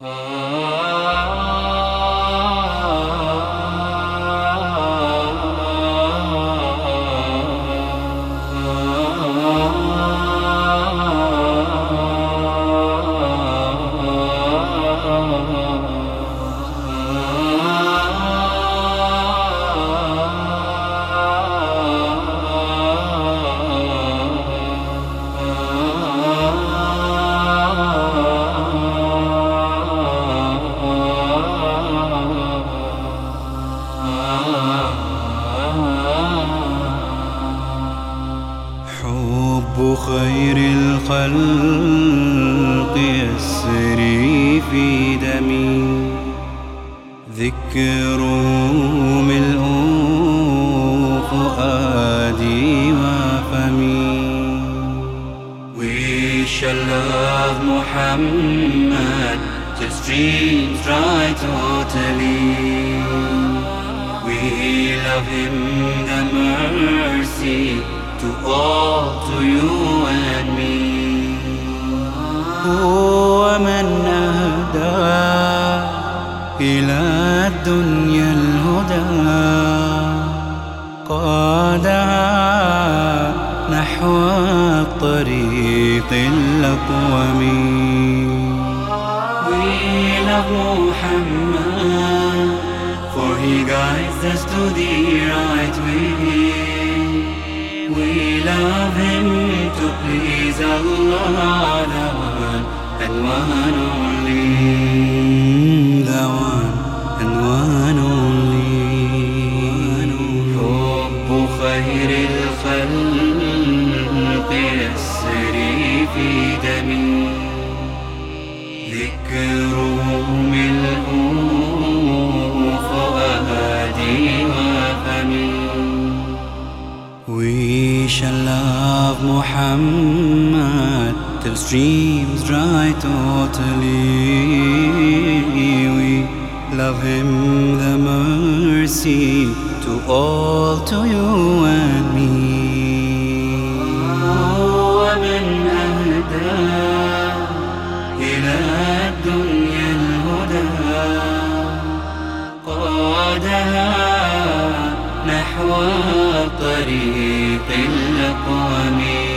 حب خير الخلق يسري في دمي، ذكره ملء فؤادي وفمي. We shall love Muhammad till streams dry totally. We love him, the mercy to all, to you and me. هو من أهدى إلى الدنيا الهدى، قادها نحو الطريق الأقوم. We love Muhammad, for he guides us to the right way. We love him to please Allah, the one and one only, the one and one only. حب خير الخلق يسري في دمي، ذكره ملء فؤادي وفمي. We shall love Muhammad till streams dry totally. We love him, the mercy to all, to you and me. ومن أهدى إلى الدنيا الهدى، قادها نحو طريق الأقوم.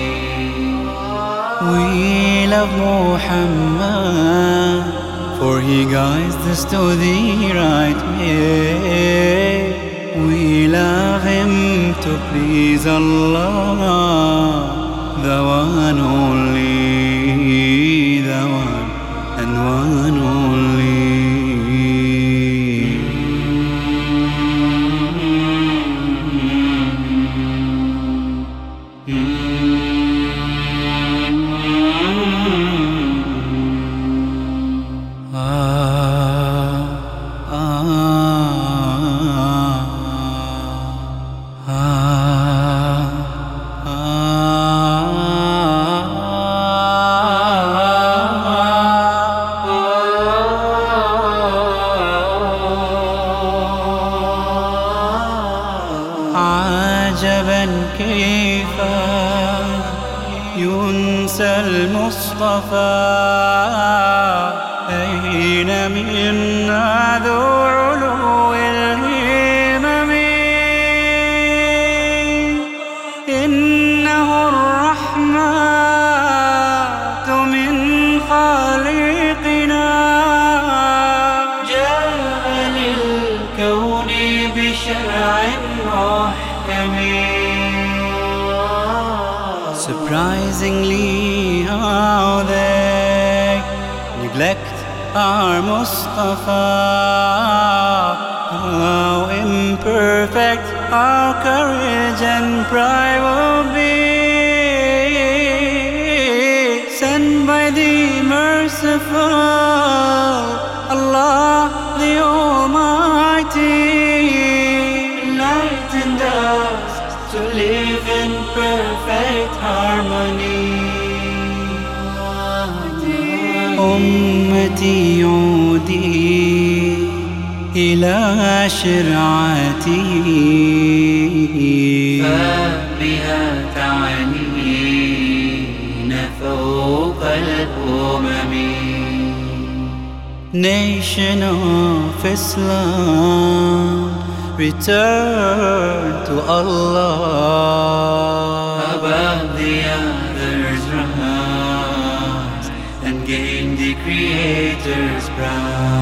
We love Muhammad, for he guides us to the right way. We love him to please Allah, the one only, the one and one only. عجبا كيف ينسى المصطفى، أين منا ذو علو الهمم. إنه الرحمة من خالقنا، جاء للكون بشرع محكم. Surprisingly how they neglect our Mustafa, how imperfect our courage and pride will be. Sent by the merciful Allah the Almighty, enlightened us to live in perfect harmony. أمتي عودي إلى شرعتي، فبها تعلين فوق الأمم. Nation of Islam, return to Allah above the others, rise and gain the Creator's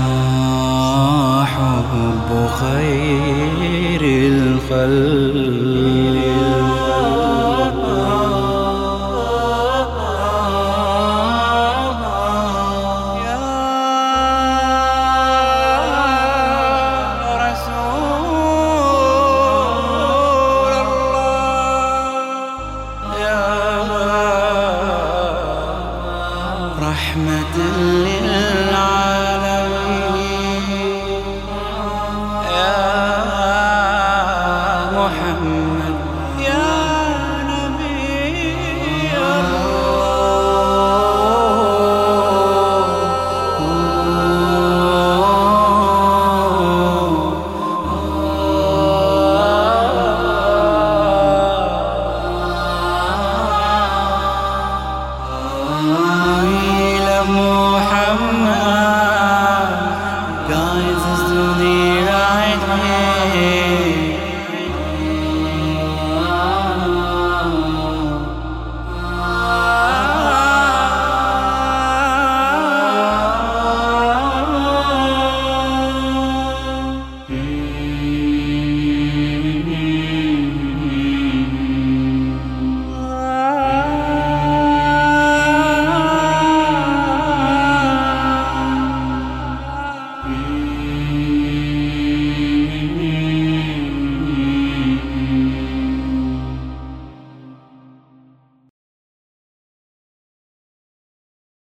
brow. حب خير الخلق